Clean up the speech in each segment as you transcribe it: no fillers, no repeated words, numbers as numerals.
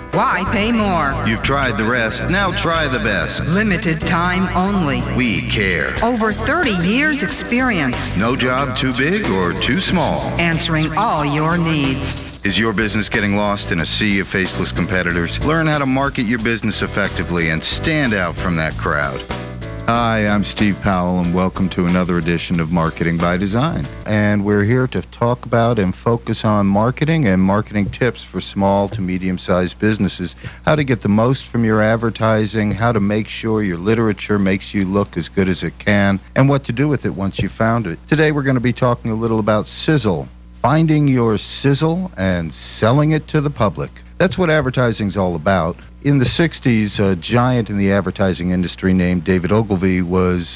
Why pay more? You've tried the rest, now try the best. Limited time only. We care. Over 30 years experience. No job too big or too small. Answering all your needs. Is your business getting lost in a sea of faceless competitors? Learn how to market your business effectively and stand out from that crowd. Hi, I'm Steve Powell, and welcome to another edition of Marketing by Design. And we're here to talk about and focus on marketing and marketing tips for small to medium-sized businesses, how to get the most from your advertising, how to make sure your literature makes you look as good as it can, and what to do with it once you've found it. Today we're going to be talking a little about sizzle, finding your sizzle and selling it to the public. That's what advertising's all about. In the 60s, a giant in the advertising industry named David Ogilvy was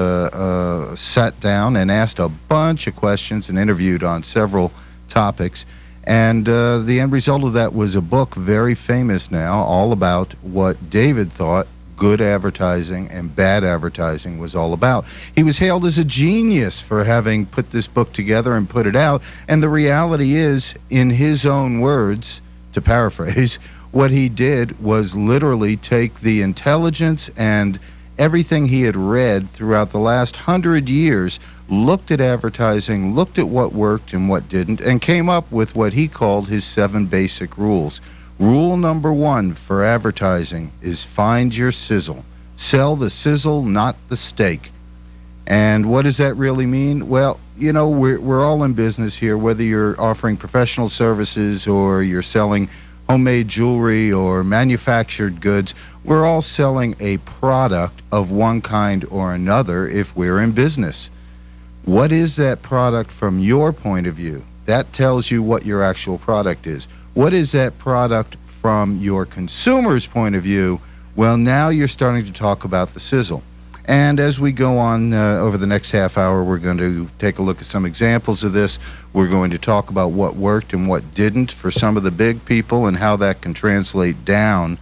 sat down and asked a bunch of questions and interviewed on several topics. And the end result of that was a book very famous now, all about what David thought good advertising and bad advertising was all about. He was hailed as a genius for having put this book together and put it out. And the reality is, in his own words, to paraphrase, what he did was literally take the intelligence and everything he had read throughout the last 100 years, looked at advertising, looked at what worked and what didn't, and came up with what he called his 7 basic rules. Rule number 1 for advertising is find your sizzle. Sell the sizzle, not the steak. And what does that really mean? Well, you know, we're all in business here, whether you're offering professional services or you're selling homemade jewelry or manufactured goods. We're all selling a product of one kind or another if we're in business. What is that product from your point of view? That tells you what your actual product is. What is that product from your consumer's point of view? Well, now you're starting to talk about the sizzle. And as we go on over the next half hour, we're going to take a look at some examples of this. We're going to talk about what worked and what didn't for some of the big people and how that can translate down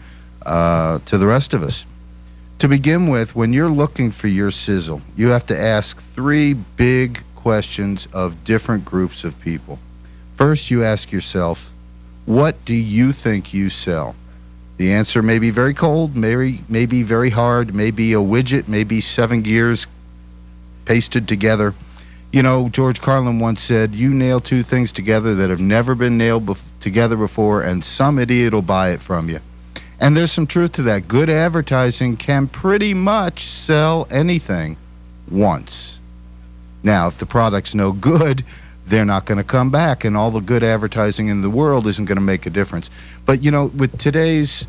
to the rest of us. To begin with, when you're looking for your sizzle, you have to ask 3 big questions of different groups of people. First, you ask yourself, what do you think you sell? The answer may be very cold, may be very hard, may be a widget, may be 7 gears pasted together. You know, George Carlin once said, you nail 2 things together that have never been nailed together before, and some idiot will buy it from you. And there's some truth to that. Good advertising can pretty much sell anything once. Now, if the product's no good, they're not going to come back, and all the good advertising in the world isn't going to make a difference. But, you know, with today's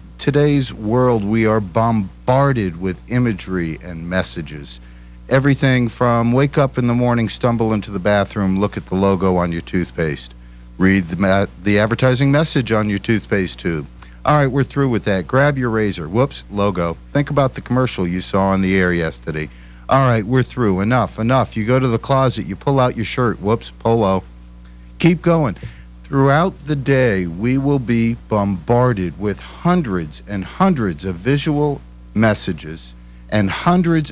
world, we are bombarded with imagery and messages. Everything from wake up in the morning, stumble into the bathroom, look at the logo on your toothpaste. Read the advertising message on your toothpaste tube. All right, we're through with that. Grab your razor. Whoops, logo. Think about the commercial you saw on the air yesterday. All right, we're through. Enough. You go to the closet, you pull out your shirt. Whoops, polo. Keep going. Throughout the day, we will be bombarded with hundreds and hundreds of visual messages and hundreds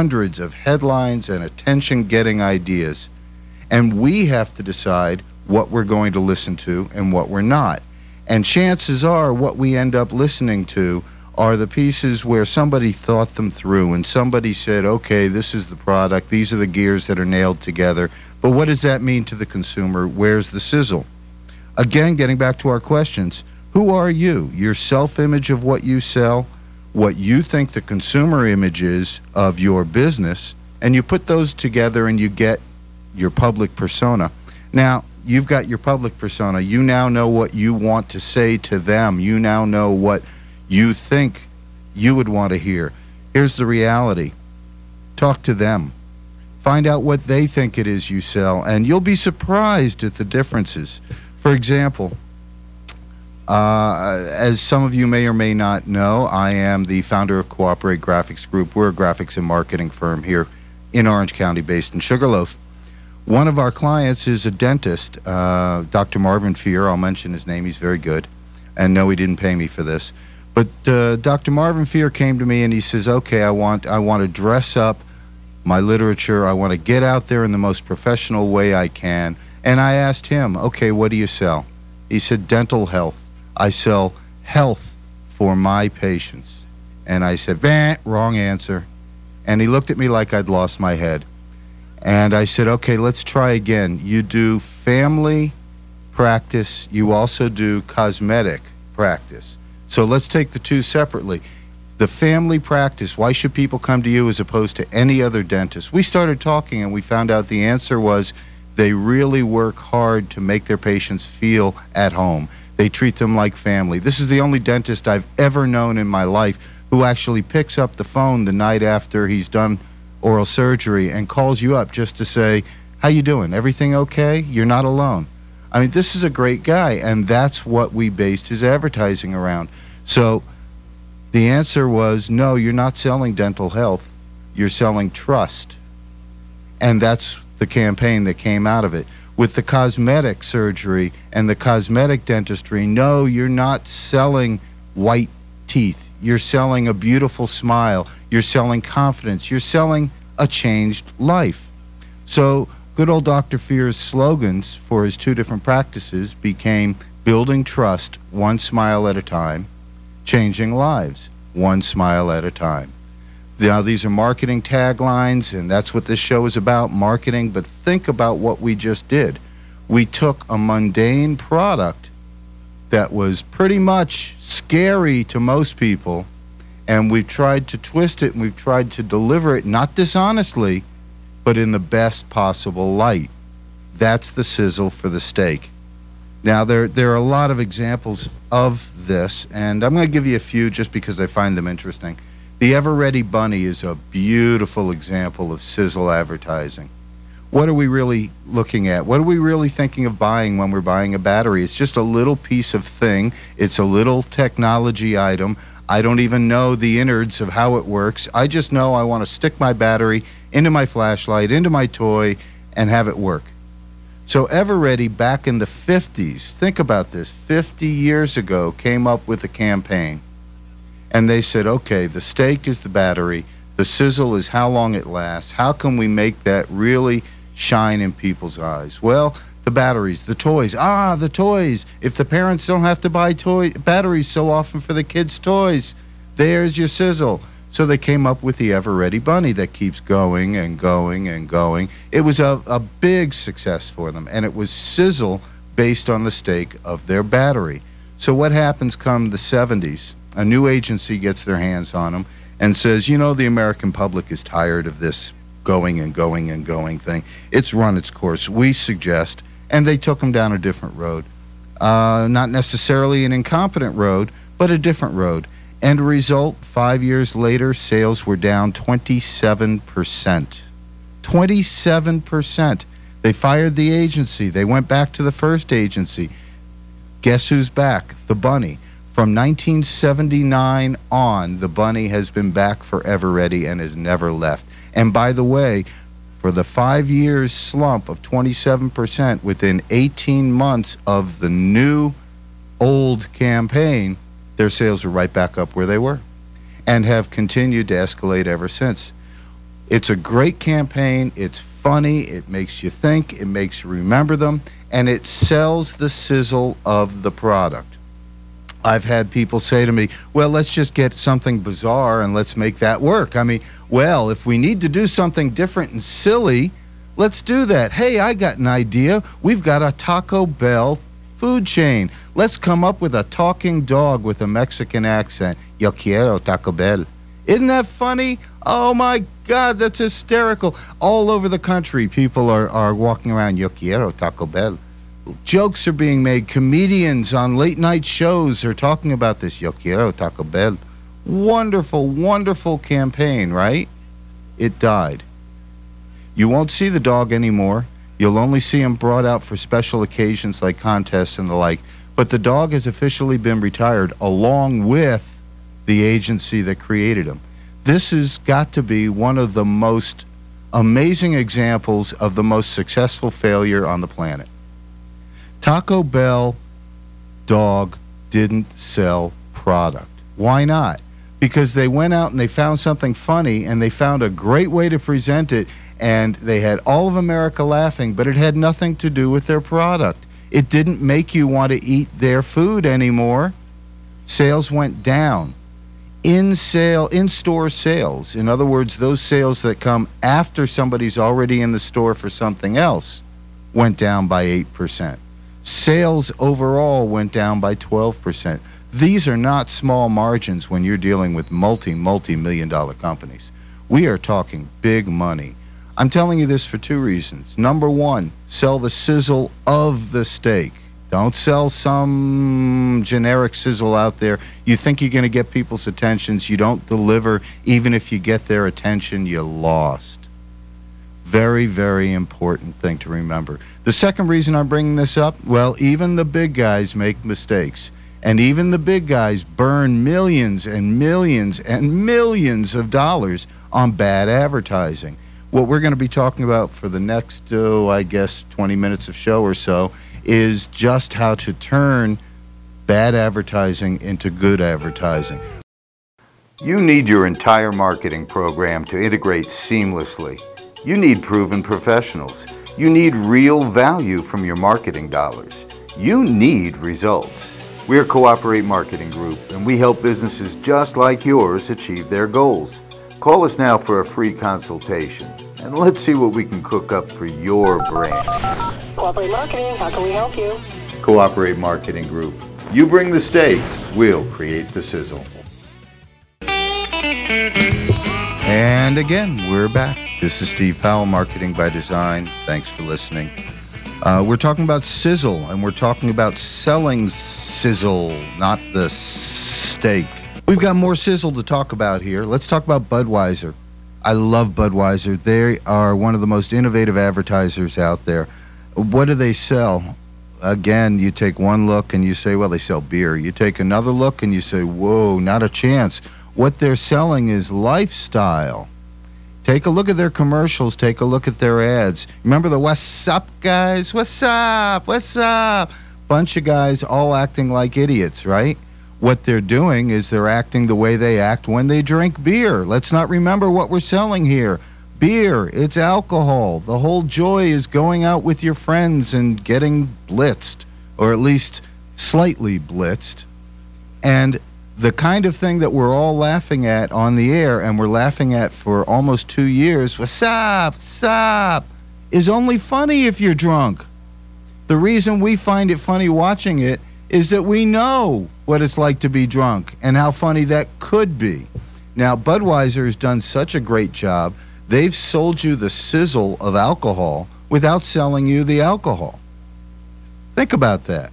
of headlines and attention-getting ideas. And we have to decide what we're going to listen to and what we're not. And chances are what we end up listening to are the pieces where somebody thought them through and somebody said, okay, this is the product, these are the gears that are nailed together. But what does that mean to the consumer? Where's the sizzle? Again, getting back to our questions, who are you? Your self-image of what you sell, what you think the consumer image is of your business, and you put those together and you get your public persona. Now, you've got your public persona. You now know what you want to say to them. You now know what you think you would want to hear. Here's the reality. Talk to them. Find out what they think it is you sell, and you'll be surprised at the differences. For example, as some of you may or may not know, I am the founder of Cooperate Graphics Group. We're a graphics and marketing firm here in Orange County based in Sugarloaf. One of our clients is a dentist, Dr. Marvin Fear. I'll mention his name. He's very good. And no, he didn't pay me for this. But Dr. Marvin Fear came to me and he says, okay, I want to dress up my literature. I want to get out there in the most professional way I can. And I asked him, okay, what do you sell? He said, dental health. I sell health for my patients? And I said, wrong answer. And he looked at me like I'd lost my head. And I said, okay, let's try again. You do family practice. You also do cosmetic practice. So let's take the two separately. The family practice, why should people come to you as opposed to any other dentist? We started talking and we found out the answer was they really work hard to make their patients feel at home. They treat them like family. This is the only dentist I've ever known in my life who actually picks up the phone the night after he's done oral surgery and calls you up just to say, how you doing? Everything okay? You're not alone. I mean, this is a great guy, and that's what we based his advertising around. So the answer was, no, you're not selling dental health. You're selling trust. And that's the campaign that came out of it. With the cosmetic surgery and the cosmetic dentistry, no, you're not selling white teeth. You're selling a beautiful smile. You're selling confidence. You're selling a changed life. So good old Dr. Fear's slogans for his two different practices became building trust, one smile at a time, changing lives, one smile at a time. Now, these are marketing taglines, and that's what this show is about, marketing. But think about what we just did. We took a mundane product that was pretty much scary to most people, and we've tried to twist it, and we've tried to deliver it, not dishonestly, but in the best possible light. That's the sizzle for the steak. Now, there are a lot of examples of this, and I'm going to give you a few just because I find them interesting. The Ever-Ready Bunny is a beautiful example of sizzle advertising. What are we really looking at? What are we really thinking of buying when we're buying a battery? It's just a little piece of thing. It's a little technology item. I don't even know the innards of how it works. I just know I want to stick my battery into my flashlight, into my toy, and have it work. So Ever-Ready back in the 50s, think about this, 50 years ago, came up with a campaign. And they said, okay, the steak is the battery, the sizzle is how long it lasts. How can we make that really shine in people's eyes? Well, the batteries, the toys. The toys. If the parents don't have to buy batteries so often for the kids' toys, there's your sizzle. So they came up with the Ever-Ready Bunny that keeps going and going and going. It was a big success for them, and it was sizzle based on the steak of their battery. So what happens come the 70s? A new agency gets their hands on them and says, you know, the American public is tired of this going and going and going thing. It's run its course. We suggest, and they took them down a different road. Not necessarily an incompetent road, but a different road. End result, 5 years later, sales were down 27%. 27%. They fired the agency. They went back to the first agency. Guess who's back? The Bunny. From 1979 on, the Bunny has been back for Ever-Ready and has never left. And by the way, for the 5 years slump of 27%, within 18 months of the new old campaign, their sales are right back up where they were and have continued to escalate ever since. It's a great campaign. It's funny. It makes you think. It makes you remember them. And it sells the sizzle of the product. I've had people say to me, well, let's just get something bizarre and let's make that work. I mean, well, if we need to do something different and silly, let's do that. Hey, I got an idea. We've got a Taco Bell food chain. Let's come up with a talking dog with a Mexican accent. Yo quiero Taco Bell. Isn't that funny? Oh, my God, that's hysterical. All over the country, people are walking around, Yo quiero Taco Bell. Jokes are being made. Comedians on late-night shows are talking about this. Yo quiero Taco Bell. Wonderful, wonderful campaign, right? It died. You won't see the dog anymore. You'll only see him brought out for special occasions like contests and the like. But the dog has officially been retired along with the agency that created him. This has got to be one of the most amazing examples of the most successful failure on the planet. Taco Bell dog didn't sell product. Why not? Because they went out and they found something funny and they found a great way to present it, and they had all of America laughing, but it had nothing to do with their product. It didn't make you want to eat their food anymore. Sales went down. In-store sales, in other words, those sales that come after somebody's already in the store for something else, went down by 8%. Sales overall went down by 12%. These are not small margins when you're dealing with multi-million dollar companies. We are talking big money. I'm telling you this for two reasons. Number one, sell the sizzle of the steak. Don't sell some generic sizzle out there. You think you're going to get people's attentions. You don't deliver. Even if you get their attention, you lost. Very, very important thing to remember. The second reason I'm bringing this up, well, even the big guys make mistakes. And even the big guys burn millions and millions and millions of dollars on bad advertising. What we're going to be talking about for the next, 20 minutes of show or so is just how to turn bad advertising into good advertising. You need your entire marketing program to integrate seamlessly. You need proven professionals. You need real value from your marketing dollars. You need results. We're Cooperate Marketing Group, and we help businesses just like yours achieve their goals. Call us now for a free consultation, and let's see what we can cook up for your brand. Cooperate Marketing, how can we help you? Cooperate Marketing Group. You bring the steak, we'll create the sizzle. And again, we're back. This is Steve Powell, Marketing by Design. Thanks for listening. We're talking about sizzle, and we're talking about selling sizzle, not the steak. We've got more sizzle to talk about here. Let's talk about Budweiser. I love Budweiser. They are one of the most innovative advertisers out there. What do they sell? Again, you take one look and you say, well, they sell beer. You take another look and you say, whoa, not a chance. What they're selling is lifestyle. Take a look at their commercials. Take a look at their ads. Remember the what's up guys? What's up? What's up? Bunch of guys all acting like idiots, right? What they're doing is they're acting the way they act when they drink beer. Let's not remember what we're selling here. Beer, it's alcohol. The whole joy is going out with your friends and getting blitzed, or at least slightly blitzed. And the kind of thing that we're all laughing at on the air, and we're laughing at for almost 2 years, what's up, is only funny if you're drunk. The reason we find it funny watching it is that we know what it's like to be drunk and how funny that could be. Now, Budweiser has done such a great job. They've sold you the sizzle of alcohol without selling you the alcohol. Think about that.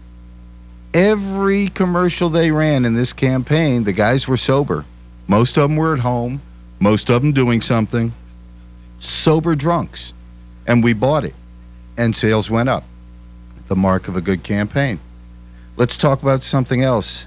Every commercial they ran in this campaign, the guys were sober. Most of them were at home. Most of them doing something. Sober drunks. And we bought it. And sales went up. The mark of a good campaign. Let's talk about something else.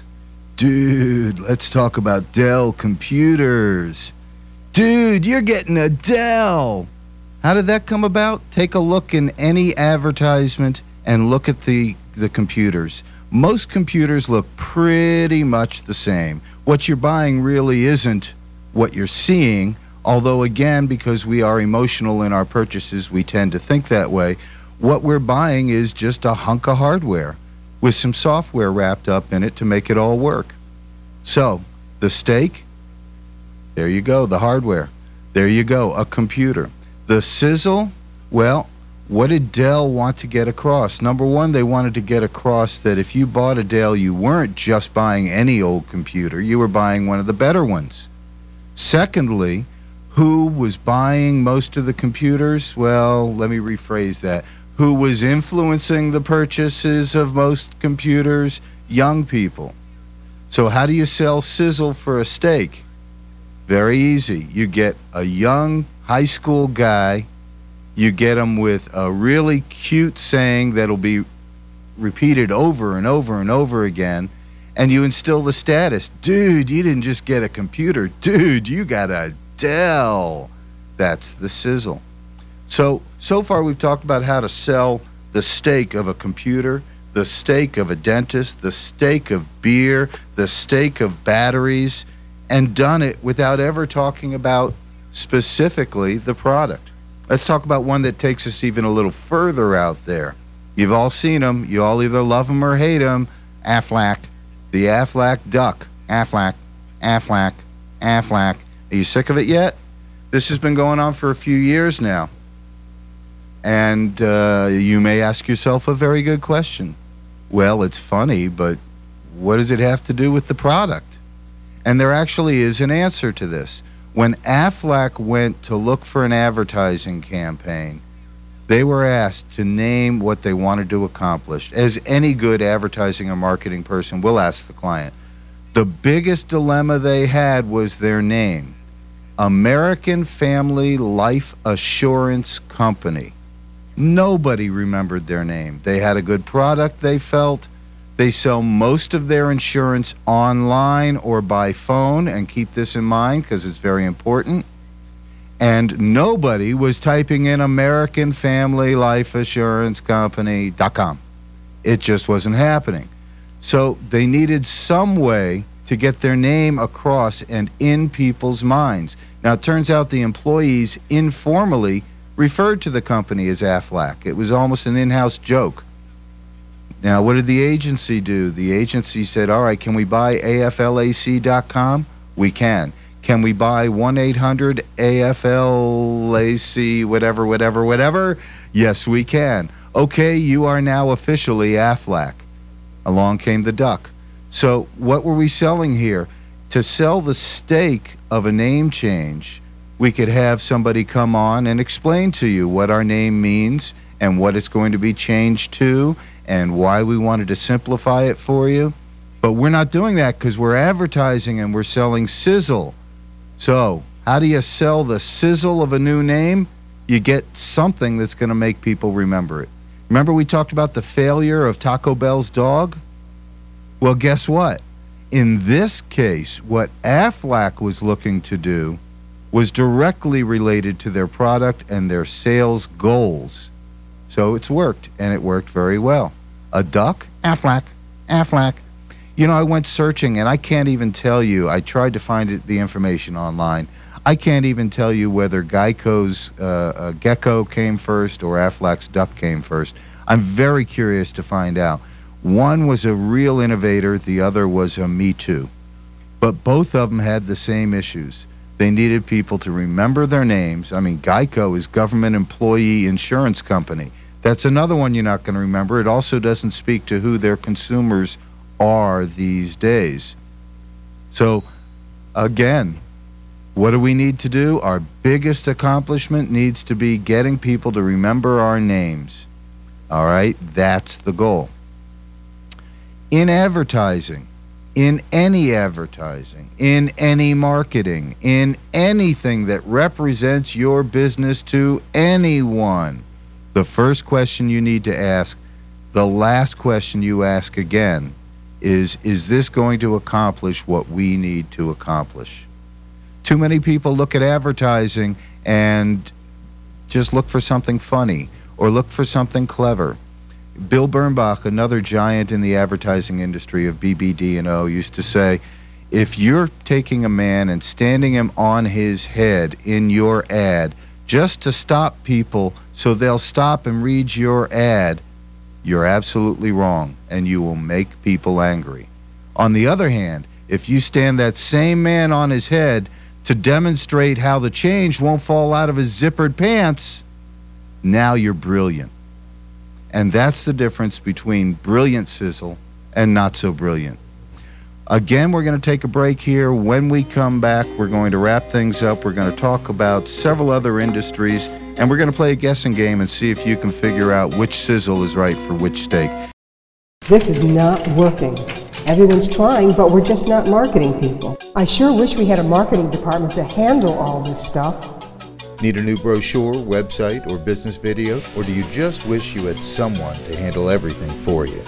Dude, let's talk about Dell computers. Dude, you're getting a Dell. How did that come about? Take a look in any advertisement and look at the computers. Most computers look pretty much the same. What you're buying really isn't what you're seeing, although again, because we are emotional in our purchases, we tend to think that way. What we're buying is just a hunk of hardware with some software wrapped up in it to make it all work. So, the steak, there you go, the hardware. There you go, a computer. The sizzle, well, what did Dell want to get across? Number one, they wanted to get across that if you bought a Dell, you weren't just buying any old computer, you were buying one of the better ones. Secondly, who was buying most of the computers? Well, let me rephrase that. Who was influencing the purchases of most computers? Young people. So how do you sell sizzle for a steak? Very easy. You get a young high school guy. You get him with a really cute saying that'll be repeated over and over and over again, and you instill the status. Dude, you didn't just get a computer. Dude, you got a Dell. That's the sizzle. So far we've talked about how to sell the steak of a computer, the steak of a dentist, the steak of beer, the steak of batteries, and done it without ever talking about specifically the product. Let's talk about one that takes us even a little further out there. You've all seen them. You all either love them or hate them. Aflac, The Aflac duck. Aflac, Aflac, Aflac. Are you sick of it yet? This has been going on for a few years now. And you may ask yourself a very good question. Well, it's funny, but what does it have to do with the product? And there actually is an answer to this. When Aflac went to look for an advertising campaign, they were asked to name what they wanted to accomplish, as any good advertising or marketing person will ask the client. The biggest dilemma they had was their name. American Family Life Assurance Company. Nobody remembered their name. They had a good product, they felt. They sell most of their insurance online or by phone, and keep this in mind because it's very important. And nobody was typing in American Family Life Assurance Company.com. It just wasn't happening. So they needed some way to get their name across and in people's minds. Now, it turns out the employees informally referred to the company as Aflac. It was almost an in-house joke. Now, what did the agency do? The agency said, all right, can we buy AFLAC.com? We can. Can we buy 1-800-AFLAC, whatever? Yes, we can. Okay, you are now officially Aflac. Along came the duck. So what were we selling here? To sell the stake of a name change, we could have somebody come on and explain to you what our name means and what it's going to be changed to and why we wanted to simplify it for you. But we're not doing that because we're advertising and we're selling sizzle. So how do you sell the sizzle of a new name? You get something that's going to make people remember it. Remember we talked about the failure of Taco Bell's dog? Well, guess what? In this case, what Aflac was looking to do was directly related to their product and their sales goals. So it's worked, and it worked very well. A duck? Aflac, Aflac. You know, I went searching, and I can't even tell you. I tried to find the information online. I can't even tell you whether Geico's gecko came first or Aflac's duck came first. I'm very curious to find out. One was a real innovator. The other was a Me Too. But both of them had the same issues. They needed people to remember their names. I mean, Geico is Government Employee Insurance Company. That's another one you're not going to remember. It also doesn't speak to who their consumers are these days. So, again, what do we need to do? Our biggest accomplishment needs to be getting people to remember our names. All right? That's the goal. In advertising, in any advertising, in any marketing, in anything that represents your business to anyone, the first question you need to ask, the last question you ask again, is this going to accomplish what we need to accomplish? Too many people look at advertising and just look for something funny or look for something clever. Bill Bernbach, another giant in the advertising industry of BBD&O, used to say, if you're taking a man and standing him on his head in your ad just to stop people so they'll stop and read your ad, you're absolutely wrong, and you will make people angry. On the other hand, if you stand that same man on his head to demonstrate how the change won't fall out of his zippered pants, now you're brilliant. And that's the difference between brilliant sizzle and not so brilliant. Again, we're going to take a break here. When we come back, we're going to wrap things up. We're going to talk about several other industries, and we're going to play a guessing game and see if you can figure out which sizzle is right for which steak. This is not working. Everyone's trying, but we're just not marketing people. I sure wish we had a marketing department to handle all this stuff. Need a new brochure, website, or business video? Or do you just wish you had someone to handle everything for you?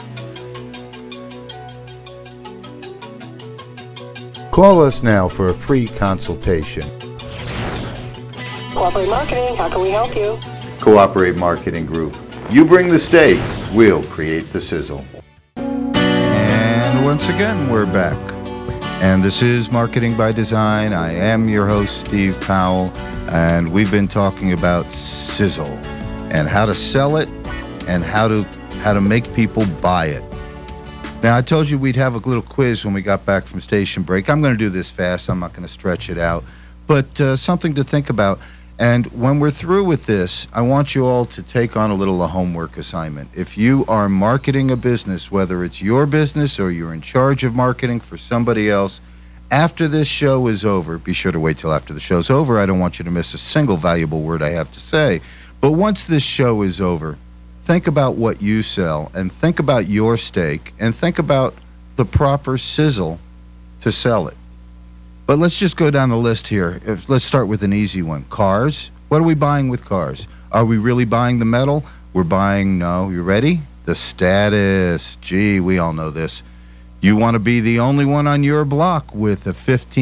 Call us now for a free consultation. Cooperate Marketing, how can we help you? Cooperate Marketing Group. You bring the steak, we'll create the sizzle. And once again, we're back. And this is Marketing by Design. I am your host, Steve Powell. And we've been talking about sizzle and how to sell it and how to make people buy it. Now, I told you we'd have a little quiz when we got back from station break. I'm going to do this fast. I'm not going to stretch it out. But something to think about. And when we're through with this, I want you all to take on a little homework assignment. If you are marketing a business, whether it's your business or you're in charge of marketing for somebody else, after this show is over, be sure to wait till after the show's over. I don't want you to miss a single valuable word I have to say. But once this show is over, think about what you sell and think about your steak and think about the proper sizzle to sell it. But let's just go down the list here. Let's start with an easy one. Cars. What are we buying with cars? Are we really buying the metal? We're buying, no, you ready? The status. Gee, we all know this. You want to be the only one on your block with a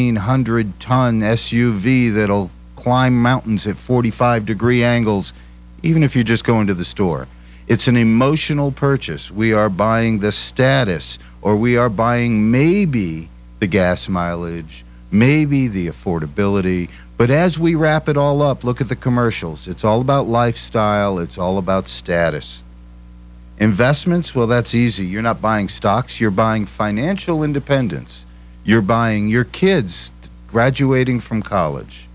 1,500-ton SUV that'll climb mountains at 45-degree angles, even if you're just going to the store. It's an emotional purchase. We are buying the status, or we are buying maybe the gas mileage, maybe the affordability. But as we wrap it all up, look at the commercials. It's all about lifestyle. It's all about status. Investments, well, that's easy. You're not buying stocks. You're buying financial independence. You're buying your kids graduating from college.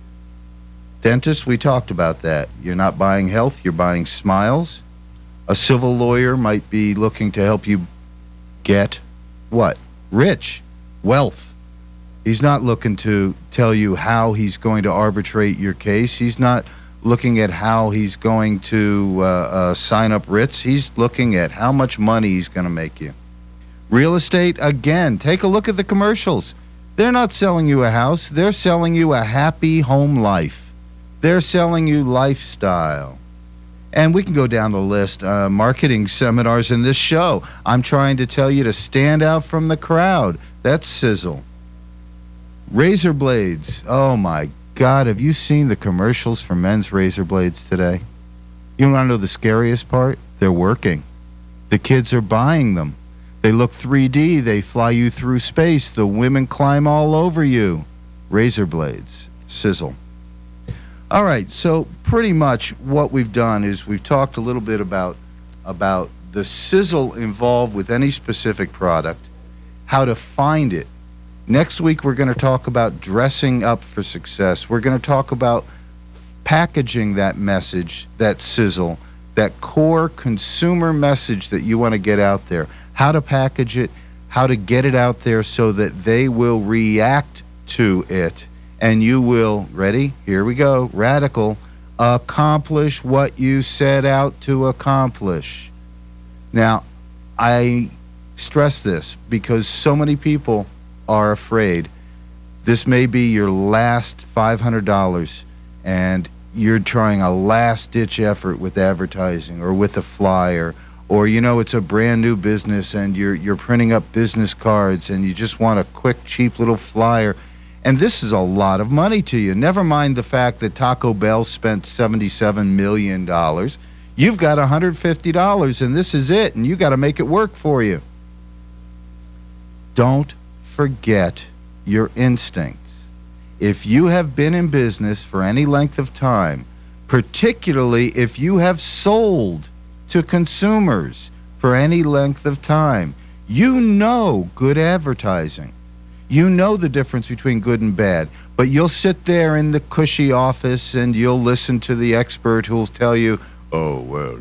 Dentist, we talked about that. You're not buying health. You're buying smiles. A civil lawyer might be looking to help you get what? Rich. Wealth. He's not looking to tell you how he's going to arbitrate your case. He's not looking at how he's going to sign up writs. He's looking at how much money he's going to make you. Real estate, again, take a look at the commercials. They're not selling you a house. They're selling you a happy home life. They're selling you lifestyle. And we can go down the list. Marketing seminars in this show. I'm trying to tell you to stand out from the crowd. That's sizzle. Razor blades. Oh, my God. Have you seen the commercials for men's razor blades today? You want to know the scariest part? They're working. The kids are buying them. They look 3D. They fly you through space. The women climb all over you. Razor blades. Sizzle. All right. So pretty much what we've done is we've talked a little bit about the sizzle involved with any specific product, how to find it. Next week, we're going to talk about dressing up for success. We're going to talk about packaging that message, that sizzle, that core consumer message that you want to get out there. How to package it, how to get it out there so that they will react to it. And you will, ready? Here we go, radical, accomplish what you set out to accomplish. Now, I stress this because so many people are afraid. This may be your last $500 and you're trying a last-ditch effort with advertising or with a flyer, or it's a brand new business and you're printing up business cards and you just want a quick, cheap little flyer. And this is a lot of money to you. Never mind the fact that Taco Bell spent $77 million. You've got $150 and this is it, and you got to make it work for you. Don't forget your instincts. If you have been in business for any length of time, particularly if you have sold to consumers for any length of time, you know good advertising. You know the difference between good and bad, but you'll sit there in the cushy office and you'll listen to the expert who'll tell you, oh, well,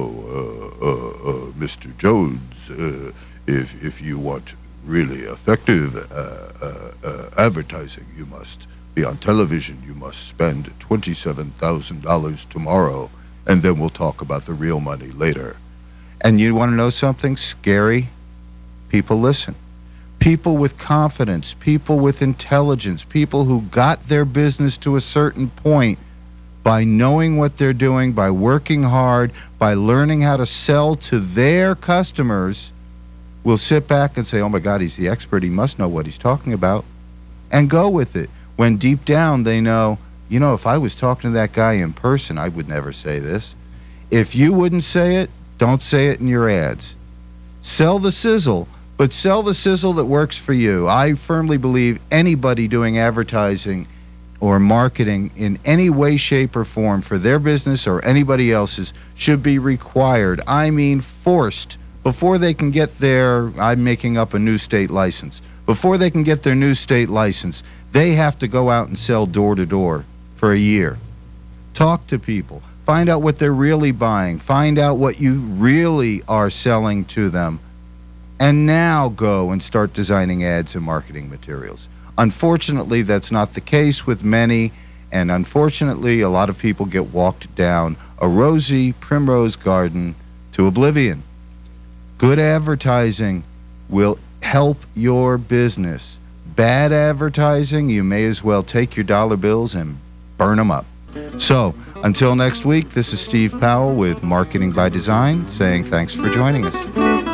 Mr. Jones, if you want really effective advertising, you must be on television. You must spend $27,000 tomorrow, and then we'll talk about the real money later. And you want to know something scary? People listen. People with confidence, people with intelligence, people who got their business to a certain point by knowing what they're doing, by working hard, by learning how to sell to their customers, will sit back and say, oh my God, he's the expert. He must know what he's talking about, and go with it. When deep down they know, if I was talking to that guy in person, I would never say this. If you wouldn't say it, don't say it in your ads. Sell the sizzle, but sell the sizzle that works for you. I firmly believe anybody doing advertising or marketing in any way, shape, or form for their business or anybody else's should be required, I mean forced, before they can get their, I'm making up a new state license, before they can get their new state license, they have to go out and sell door to door for a year. Talk to people. Find out what they're really buying. Find out what you really are selling to them. And now go and start designing ads and marketing materials. Unfortunately, that's not the case with many, and unfortunately, a lot of people get walked down a rosy primrose garden to oblivion. Good advertising will help your business. Bad advertising, you may as well take your dollar bills and burn them up. So, until next week, this is Steve Powell with Marketing by Design, saying thanks for joining us.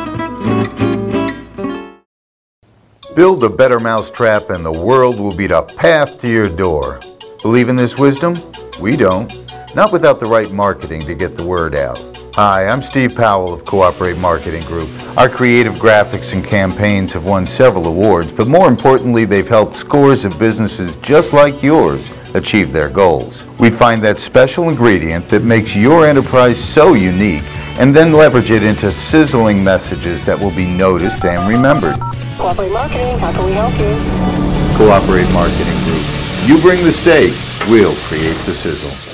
Build a better mousetrap and the world will be the path to your door. Believe in this wisdom? We don't. Not without the right marketing to get the word out. Hi, I'm Steve Powell of Cooperate Marketing Group. Our creative graphics and campaigns have won several awards, but more importantly, they've helped scores of businesses just like yours achieve their goals. We find that special ingredient that makes your enterprise so unique and then leverage it into sizzling messages that will be noticed and remembered. Cooperate Marketing, how can we help you? Cooperate Marketing Group. You bring the steak, we'll create the sizzle.